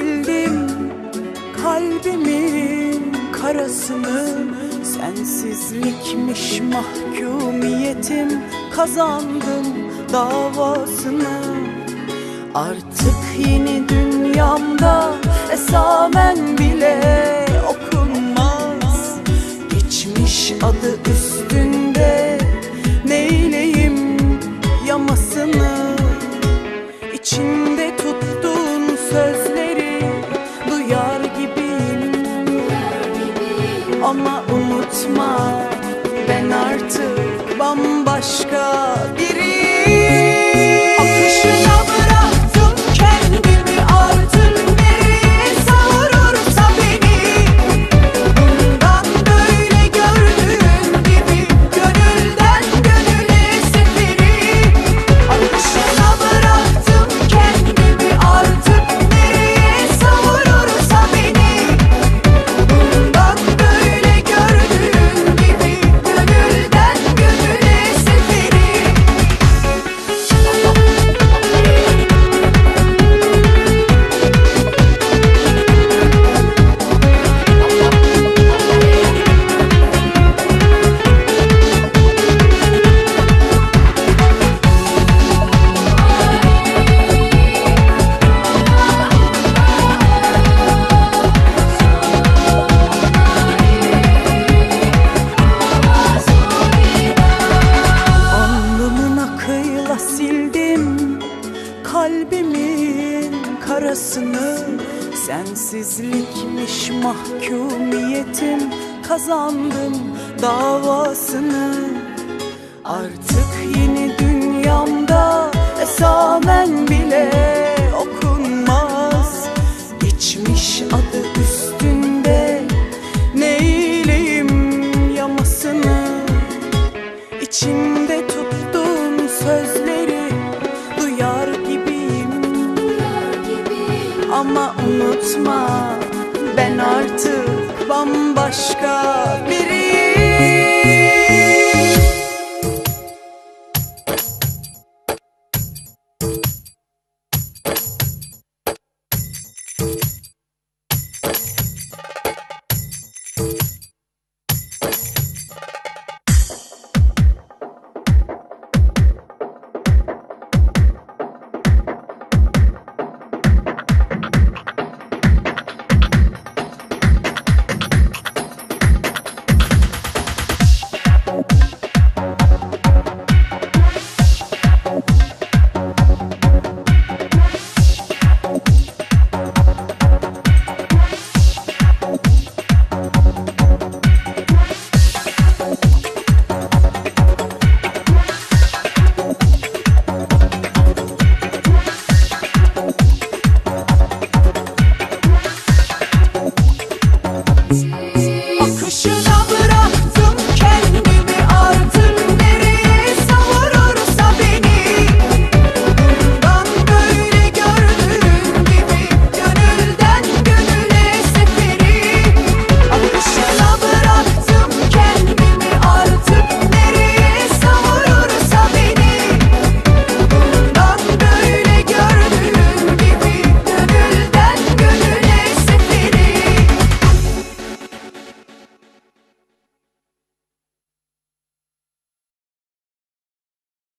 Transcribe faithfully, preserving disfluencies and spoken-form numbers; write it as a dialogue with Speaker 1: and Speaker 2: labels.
Speaker 1: sildim kalbimin karasını. Sensizlikmiş mahkumiyetim, kazandım davasını. Artık yeni dünyamda esamen bile okunmaz. Geçmiş adı üstünde, neyleyim yamasını. İçimde tuttuğun sözleri duyar gibiyim. Ama unutma, ben artık bambaşka biriyim. Akışına bıraktım kendimi, artık nereye savurursa beni. Bundan böyle gördüğün gibi gönülden gönüle seferi. Akışına bıraktım kendimi, artık nereye savurursa beni. Bundan böyle gördüğün gibi gönülden gönüle seferi. Alnımın akıyla sildim kalbimin karasını. Sensizlikmiş mahkumiyetim, kazandım davasını. Artık yeni dünyamda esamen bile okunmaz. Geçmiş adı üstünde, neyleyim yamasını. İçimde tuttuğum sözleri duyar gibiyim. Ama unutma, ben artık bambaşka biriyim.